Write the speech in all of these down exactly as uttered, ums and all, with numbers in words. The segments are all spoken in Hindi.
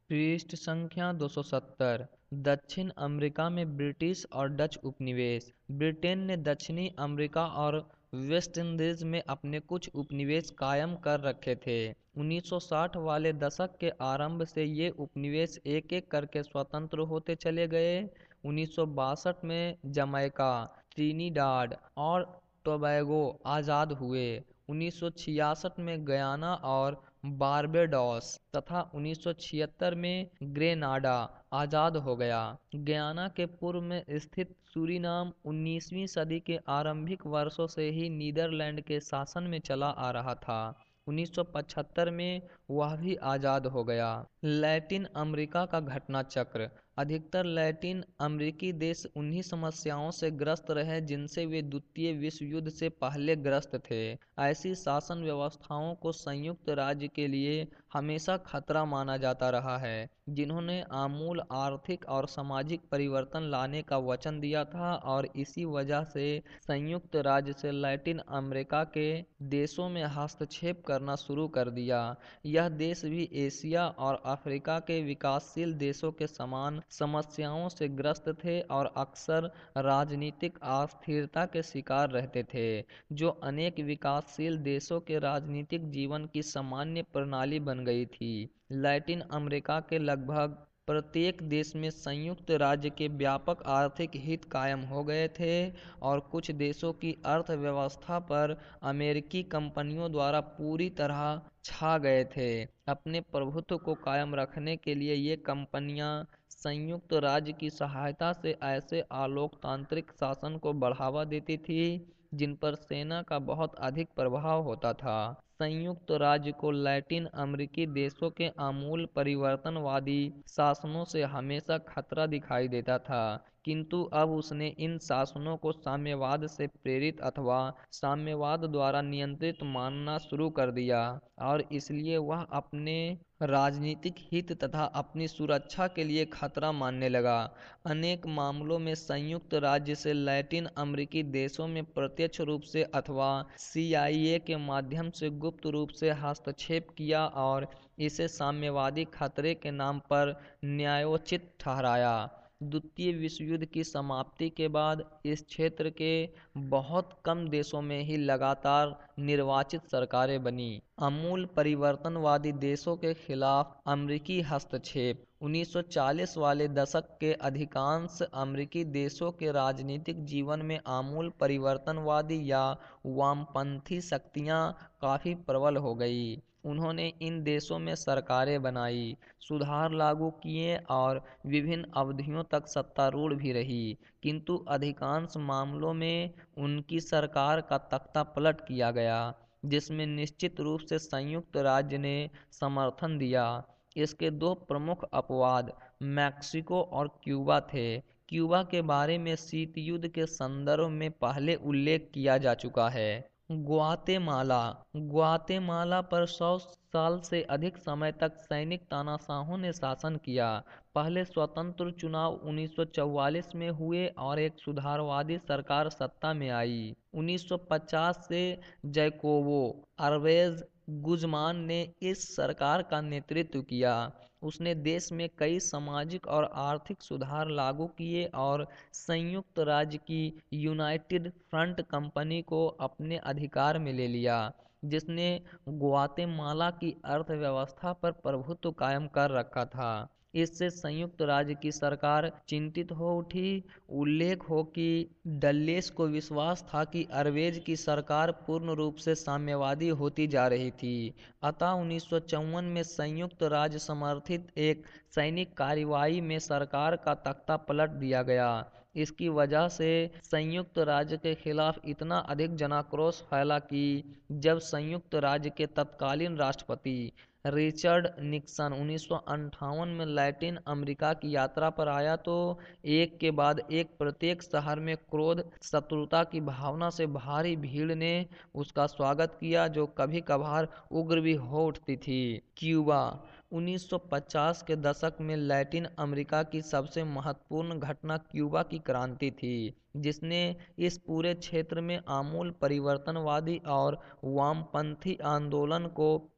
पृष्ठ संख्या दो सौ सत्तर। दक्षिण अमेरिका में ब्रिटिश और डच उपनिवेश। ब्रिटेन ने दक्षिणी अमेरिका और वेस्ट इंडीज में अपने कुछ उपनिवेश कायम कर रखे थे। उन्नीस सौ साठ वाले दशक के आरंभ से ये उपनिवेश एक एक करके स्वतंत्र होते चले गए। उन्नीस सौ बासठ में जमैका, ट्रिनिडाड और टोबैगो आज़ाद हुए। उन्नीस सौ छियासठ में गयाना और बारबेडोस तथा उन्नीस सौ छिहत्तर में ग्रेनाडा आज़ाद हो गया। गयाना के पूर्व में स्थित सूरीनाम उन्नीसवीं सदी के आरंभिक वर्षों से ही नीदरलैंड के शासन में चला आ रहा था। उन्नीस सौ पचहत्तर में वह भी आज़ाद हो गया। लैटिन अमेरिका का घटना चक्र। अधिकतर लैटिन अमेरिकी देश उन्हीं समस्याओं से ग्रस्त रहे जिनसे वे द्वितीय विश्व युद्ध से पहले ग्रस्त थे। ऐसी शासन व्यवस्थाओं को संयुक्त राज्य के लिए हमेशा खतरा माना जाता रहा है, जिन्होंने आमूल आर्थिक और सामाजिक परिवर्तन लाने का वचन दिया था, और इसी वजह से संयुक्त राज्य से लैटिन अमेरिका के देशों में हस्तक्षेप करना शुरू कर दिया। यह देश भी एशिया और अफ्रीका के विकासशील देशों के समान समस्याओं से ग्रस्त थे और अक्सर राजनीतिक अस्थिरता के शिकार रहते थे, जो अनेक विकासशील देशों के राजनीतिक जीवन की सामान्य प्रणाली बन गई थी। लैटिन अमेरिका के लगभग प्रत्येक देश में संयुक्त राज्य के व्यापक आर्थिक हित कायम हो गए थे, और कुछ देशों की अर्थव्यवस्था पर अमेरिकी कंपनियों द्वारा पूरी तरह छा गए थे। अपने प्रभुत्व को कायम रखने के लिए ये कंपनियां संयुक्त राज्य की सहायता से ऐसे अलोकतांत्रिक शासन को बढ़ावा देती थी जिन पर सेना का बहुत अधिक प्रभाव होता था। संयुक्त राज्य को लैटिन अमेरिकी देशों के आमूल परिवर्तनवादी शासनों से हमेशा खतरा दिखाई देता था, किंतु अब उसने इन शासनों को साम्यवाद से प्रेरित अथवा साम्यवाद द्वारा नियंत्रित मानना शुरू कर दिया, और इसलिए वह अपने राजनीतिक हित तथा अपनी सुरक्षा के लिए खतरा मानने लगा। अनेक मामलों में संयुक्त राज्य से लैटिन अमेरिकी देशों में प्रत्यक्ष रूप से अथवा सीआईए के माध्यम से गुप्त रूप से हस्तक्षेप किया और इसे साम्यवादी खतरे के नाम पर न्यायोचित ठहराया। द्वितीय विश्व युद्ध की समाप्ति के बाद इस क्षेत्र के बहुत कम देशों में ही लगातार निर्वाचित सरकारें बनी। आमूल परिवर्तनवादी देशों के खिलाफ अमेरिकी हस्तक्षेप। उन्नीस सौ चालीस वाले दशक के अधिकांश अमेरिकी देशों के राजनीतिक जीवन में आमूल परिवर्तनवादी या वामपंथी शक्तियां काफी प्रबल हो गई। उन्होंने इन देशों में सरकारें बनाई, सुधार लागू किए और विभिन्न अवधियों तक सत्तारूढ़ भी रही, किंतु अधिकांश मामलों में उनकी सरकार का तख्ता पलट किया गया, जिसमें निश्चित रूप से संयुक्त राज्य ने समर्थन दिया। इसके दो प्रमुख अपवाद मैक्सिको और क्यूबा थे। क्यूबा के बारे में शीत युद्ध के संदर्भ में पहले उल्लेख किया जा चुका है। ग्वातेमाला। ग्वातेमाला पर सौ साल से अधिक समय तक सैनिक तानाशाहों ने शासन किया। पहले स्वतंत्र चुनाव उन्नीस सौ चौवालीस में हुए और एक सुधारवादी सरकार सत्ता में आई। उन्नीस सौ पचास से जैकोबो अरवेज गुज़मान ने इस सरकार का नेतृत्व किया। उसने देश में कई सामाजिक और आर्थिक सुधार लागू किए और संयुक्त राज्य की यूनाइटेड फ्रंट कंपनी को अपने अधिकार में ले लिया, जिसने ग्वातेमाला की अर्थव्यवस्था पर प्रभुत्व कायम कर रखा था। इससे संयुक्त राज्य की सरकार चिंतित हो उठी। उल्लेख हो कि डल्लेस को विश्वास था कि अरवेज की सरकार पूर्ण रूप से साम्यवादी होती जा रही थी, अतः उन्नीस सौ चौवन में संयुक्त राज्य समर्थित एक सैनिक कार्रवाई में सरकार का तख्ता पलट दिया गया। इसकी वजह से संयुक्त राज्य के खिलाफ इतना अधिक जनाक्रोश फैला कि जब संयुक्त राज्य के तत्कालीन राष्ट्रपति रिचर्ड निक्सन उन्नीस सौ अंठावन में लैटिन अमेरिका की यात्रा पर आया, तो एक के बाद एक प्रत्येक शहर में क्रोध शत्रुता की भावना से भारी भीड़ ने उसका स्वागत किया, जो कभी कभार उग्र भी हो उठती थी। क्यूबा। उन्नीस सौ पचास के दशक में लैटिन अमेरिका की सबसे महत्वपूर्ण घटना क्यूबा की क्रांति थी, जिसने इस पूरे क्षेत्र में आमूल परिवर्तनवादी और वामपंथी आंदोलन को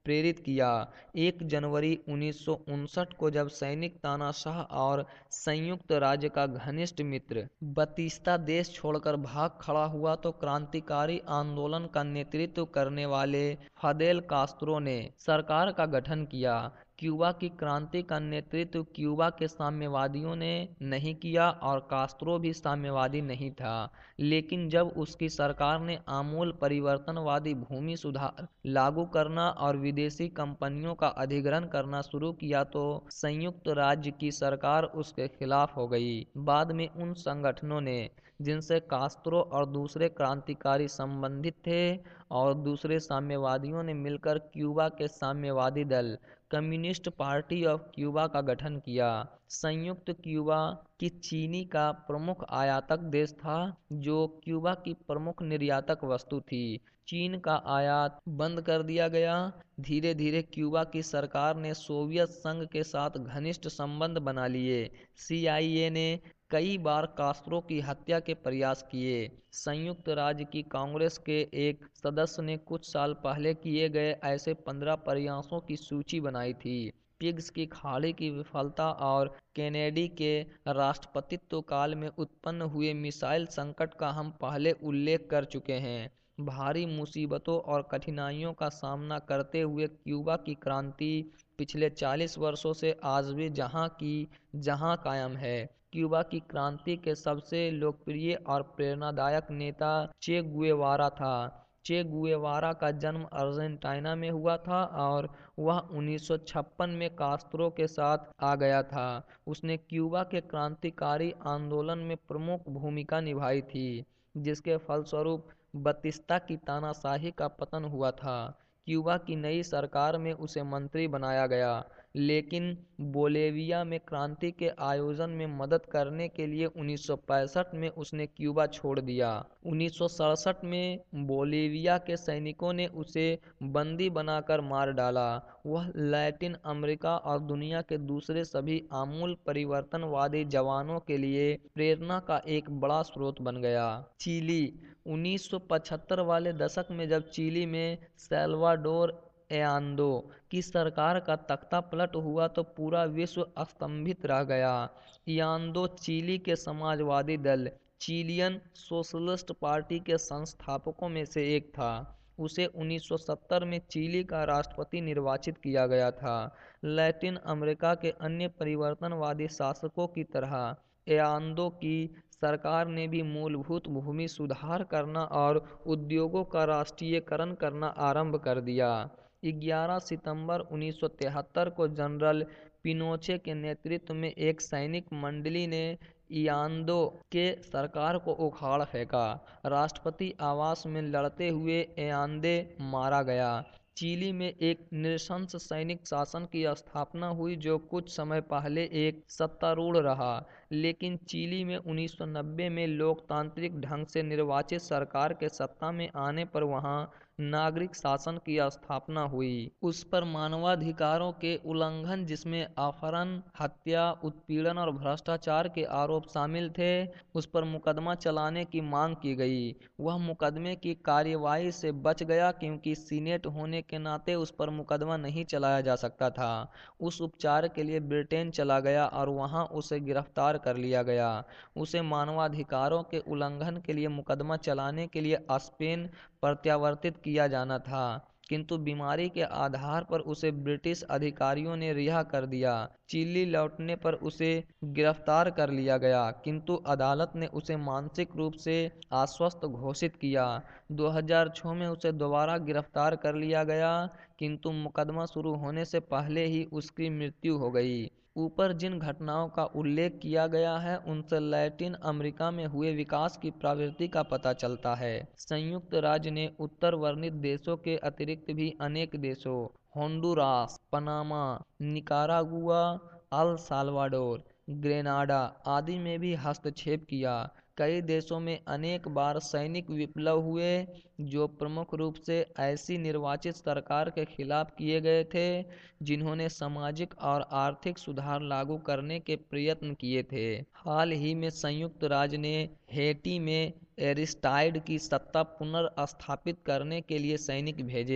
प्रेरित किया। एक जनवरी उन्नीस सौ उनसठ को जब सैनिक तानाशाह और संयुक्त राज्य का घनिष्ठ मित्र बतिस्ता देश छोड़कर भाग खड़ा हुआ तो क्रांतिकारी आंदोलन का नेतृत्व करने वाले फिदेल कास्त्रो ने सरकार का गठन किया। क्यूबा की क्रांति का नेतृत्व क्यूबा के साम्यवादियों ने नहीं किया और कास्त्रो भी साम्यवादी नहीं था, लेकिन जब उसकी सरकार ने आमूल परिवर्तनवादी भूमि सुधार लागू करना और विदेशी कंपनियों का अधिग्रहण करना शुरू किया तो संयुक्त राज्य की सरकार उसके खिलाफ हो गई। बाद में उन संगठनों ने जिनसे कास्त्रो और दूसरे क्रांतिकारी संबंधित थे और दूसरे साम्यवादियों ने मिलकर क्यूबा के साम्यवादी दल कम्युनिस्ट पार्टी ऑफ क्यूबा का गठन किया। संयुक्त क्यूबा की चीनी का प्रमुख आयातक देश था, जो क्यूबा की प्रमुख निर्यातक वस्तु थी। चीन का आयात बंद कर दिया गया। धीरे धीरे क्यूबा की सरकार ने सोवियत संघ के साथ घनिष्ठ संबंध बना लिए। सी आई ए ने कई बार कास्त्रो की हत्या के प्रयास किए। संयुक्त राज्य की कांग्रेस के एक सदस्य ने कुछ साल पहले किए गए ऐसे पंद्रह प्रयासों की सूची बनाई थी। पिग्स की खाड़ी की विफलता और केनेडी के राष्ट्रपतित्व काल में उत्पन्न हुए मिसाइल संकट का हम पहले उल्लेख कर चुके हैं। भारी मुसीबतों और कठिनाइयों का सामना करते हुए क्यूबा की क्रांति पिछले चालीस वर्षों से आज भी जहां की जहां कायम है। क्यूबा की क्रांति के सबसे लोकप्रिय और प्रेरणादायक नेता चे गुएवारा था। चे गुएवारा का जन्म अर्जेंटीना में हुआ था और वह उन्नीस सौ छप्पन में कास्त्रो के साथ आ गया था। उसने क्यूबा के क्रांतिकारी आंदोलन में प्रमुख भूमिका निभाई थी, जिसके फलस्वरूप बतिस्ता की तानाशाही का पतन हुआ था। क्यूबा की नई सरकार में उसे मंत्री बनाया गया, लेकिन बोलेविया में क्रांति के आयोजन में मदद करने के लिए उन्नीस सौ पैंसठ में उसने क्यूबा छोड़ दिया। उन्नीस सौ सड़सठ में बोलेविया के सैनिकों ने उसे बंदी बनाकर मार डाला। वह लैटिन अमेरिका और दुनिया के दूसरे सभी आमूल परिवर्तनवादी जवानों के लिए प्रेरणा का एक बड़ा स्रोत बन गया। चिली उन्नीस सौ पचहत्तर वाले दशक में जब चिली में साल्वाडोर एआंदो की सरकार का तख्ता पलट हुआ तो पूरा विश्व स्तंभित रह गया। एआंदो चिली के समाजवादी दल चिलियन सोशलिस्ट पार्टी के संस्थापकों में से एक था। उसे उन्नीस सौ सत्तर में चिली का राष्ट्रपति निर्वाचित किया गया था। लैटिन अमेरिका के अन्य परिवर्तनवादी शासकों की तरह एआंदो की सरकार ने भी मूलभूत भूमि सुधार करना और उद्योगों का राष्ट्रीयकरण करना आरंभ कर दिया। ग्यारह सितंबर उन्नीस सौ तिहत्तर को जनरल पिनोचे के नेतृत्व में एक सैनिक मंडली ने एआंदो के सरकार को उखाड़ फेंका। राष्ट्रपति आवास में लड़ते हुए एआंदे मारा गया। चिली में एक नृशंस सैनिक शासन की स्थापना हुई जो कुछ समय पहले एक सत्तारूढ़ रहा, लेकिन चिली में उन्नीस सौ नब्बे में लोकतांत्रिक ढंग से निर्वाचित सरकार के सत्ता में आने पर वहां नागरिक शासन की स्थापना हुई। उस पर मानवाधिकारों के उल्लंघन, जिसमें अपहरण, हत्या, उत्पीड़न और भ्रष्टाचार के आरोप शामिल थे, उस पर मुकदमा चलाने की मांग की गई। वह मुकदमे की कार्यवाही से बच गया क्योंकि सीनेट होने के नाते उस पर मुकदमा नहीं चलाया जा सकता था। उस उपचार के लिए ब्रिटेन चला गया और वहां उसे गिरफ्तार कर लिया गया। उसे मानवाधिकारों के उल्लंघन के लिए मुकदमा चलाने के लिए स्पेन प्रत्यावर्तित किया जाना था, किंतु बीमारी के आधार पर उसे ब्रिटिश अधिकारियों ने रिहा कर दिया। चिली लौटने पर उसे गिरफ्तार कर लिया गया, किंतु अदालत ने उसे मानसिक रूप से आश्वस्त घोषित किया। दो हज़ार छह में उसे दोबारा गिरफ्तार कर लिया गया, किंतु मुकदमा शुरू होने से पहले ही उसकी मृत्यु हो गई। ऊपर जिन घटनाओं का उल्लेख किया गया है उनसे लैटिन अमेरिका में हुए विकास की प्रवृत्ति का पता चलता है। संयुक्त राज्य ने उत्तर वर्णित देशों के अतिरिक्त भी अनेक देशों Honduras, Panama, Nicaragua, El Salvador, Grenada आदि में भी हस्तक्षेप किया। कई देशों में अनेक बार सैनिक विप्लव हुए जो प्रमुख रूप से ऐसी निर्वाचित सरकार के खिलाफ किए गए थे जिन्होंने सामाजिक और आर्थिक सुधार लागू करने के प्रयत्न किए थे। हाल ही में संयुक्त राज्य ने हैती में एरिस्टाइड की सत्ता पुनर्स्थापित करने के लिए सैनिक भेजे।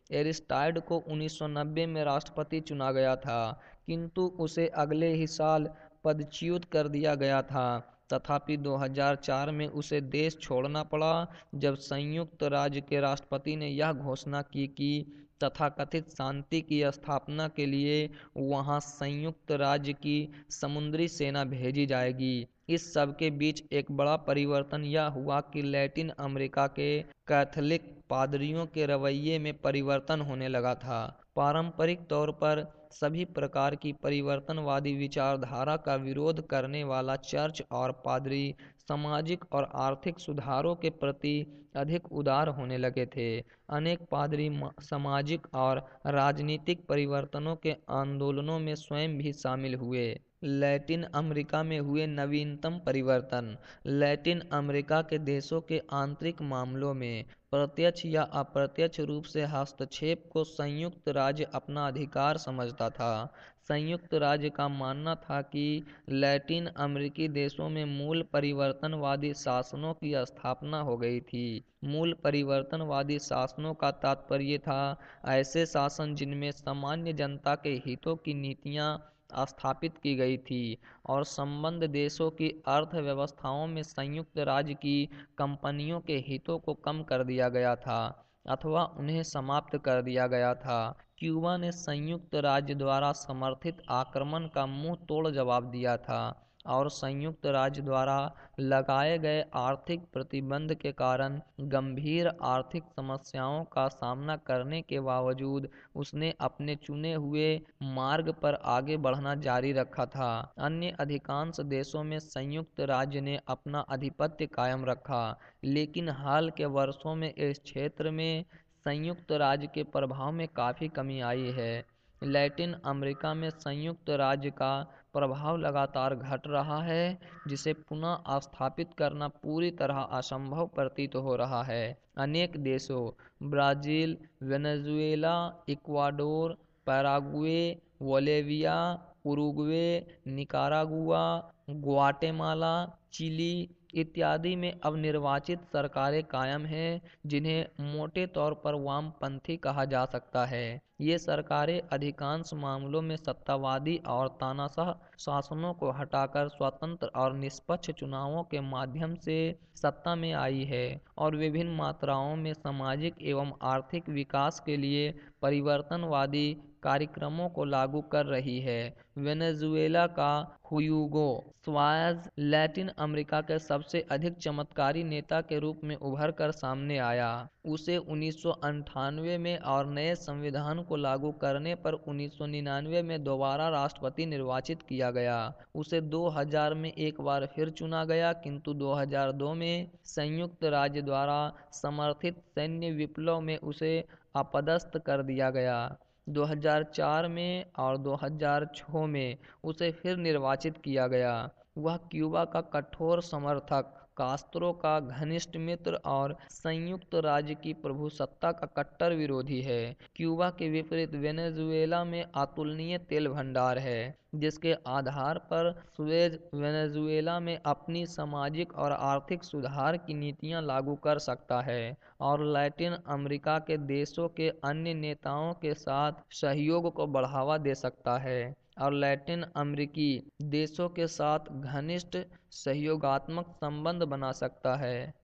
एरिस्टाइड को उन्नीस सौ नब्बे में राष्ट्रपति चुना गया था, किंतु उसे अगले ही साल पदच्युत कर दिया गया था। तथापि दो हज़ार चार में उसे देश छोड़ना पड़ा, जब संयुक्त राज्य के राष्ट्रपति ने यह घोषणा की कि तथाकथित शांति की स्थापना के लिए वहां संयुक्त राज्य की समुद्री सेना भेजी जाएगी। इस सब के बीच एक बड़ा परिवर्तन यह हुआ कि लैटिन अमेरिका के कैथोलिक पादरियों के रवैये में परिवर्तन होने लगा था। पारंपरिक तौर पर सभी प्रकार की परिवर्तनवादी विचारधारा का विरोध करने वाला चर्च और पादरी सामाजिक और आर्थिक सुधारों के प्रति अधिक उदार होने लगे थे। अनेक पादरी सामाजिक और राजनीतिक परिवर्तनों के आंदोलनों में स्वयं भी शामिल हुए। लैटिन अमेरिका में हुए नवीनतम परिवर्तन। लैटिन अमेरिका के देशों के आंतरिक मामलों में प्रत्यक्ष या अप्रत्यक्ष रूप से हस्तक्षेप को संयुक्त राज्य अपना अधिकार समझता था। संयुक्त राज्य का मानना था कि लैटिन अमेरिकी देशों में मूल परिवर्तनवादी शासनों की स्थापना हो गई थी। मूल परिवर्तनवादी शासनों का तात्पर्य था ऐसे शासन जिनमें सामान्य जनता के हितों की नीतियां स्थापित की गई थी और संबद्ध देशों की अर्थव्यवस्थाओं में संयुक्त राज्य की कंपनियों के हितों को कम कर दिया गया था अथवा उन्हें समाप्त कर दिया गया था। क्यूबा ने संयुक्त राज्य द्वारा समर्थित आक्रमण का मुंह तोड़ जवाब दिया था और संयुक्त राज्य द्वारा लगाए गए आर्थिक प्रतिबंध के कारण गंभीर आर्थिक समस्याओं का सामना करने के बावजूद उसने अपने चुने हुए मार्ग पर आगे बढ़ना जारी रखा था। अन्य अधिकांश देशों में संयुक्त राज्य ने अपना आधिपत्य कायम रखा, लेकिन हाल के वर्षों में इस क्षेत्र में संयुक्त राज्य के प्रभाव में काफ़ी कमी आई है। लैटिन अमेरिका में संयुक्त राज्य का प्रभाव लगातार घट रहा है, जिसे पुनः स्थापित करना पूरी तरह असंभव प्रतीत हो रहा है। अनेक देशों Brazil, Venezuela, Ecuador, Paraguay, Bolivia, Uruguay, Nicaragua, Guatemala, Chile इत्यादि में अब निर्वाचित सरकारें कायम हैं, जिन्हें मोटे तौर पर वामपंथी कहा जा सकता है। ये सरकारें अधिकांश मामलों में सत्तावादी और तानाशाह शासनों को हटाकर स्वतंत्र और निष्पक्ष चुनावों के माध्यम से सत्ता में आई है और विभिन्न मात्राओं में सामाजिक एवं आर्थिक विकास के लिए परिवर्तनवादी कार्यक्रमों को लागू कर रही है। वेनेजुएला का हुयूगो चावेज़ लैटिन अमेरिका के सबसे अधिक चमत्कारी नेता के रूप में उभर कर सामने आया। उसे उन्नीस सौ अंठानवे में और नए संविधान को लागू करने पर उन्नीस सौ निन्यानवे में दोबारा राष्ट्रपति निर्वाचित किया गया। उसे दो हज़ार में एक बार फिर चुना गया, किंतु दो हज़ार दो में संयुक्त राज्य द्वारा समर्थित सैन्य विप्लव में उसे अपदस्थ कर दिया गया। दो हज़ार चार में और दो हज़ार छह में उसे फिर निर्वाचित किया गया। वह क्यूबा का कठोर समर्थक, कास्त्रो का घनिष्ठ मित्र और संयुक्त राज्य की प्रभुसत्ता का कट्टर विरोधी है। क्यूबा के विपरीत वेनेजुएला में अतुलनीय तेल भंडार है, जिसके आधार पर सुएज वेनेजुएला में अपनी सामाजिक और आर्थिक सुधार की नीतियां लागू कर सकता है और लैटिन अमेरिका के देशों के अन्य नेताओं के साथ सहयोग को बढ़ावा दे सकता है और लैटिन अमेरिकी देशों के साथ घनिष्ठ सहयोगात्मक संबंध बना सकता है।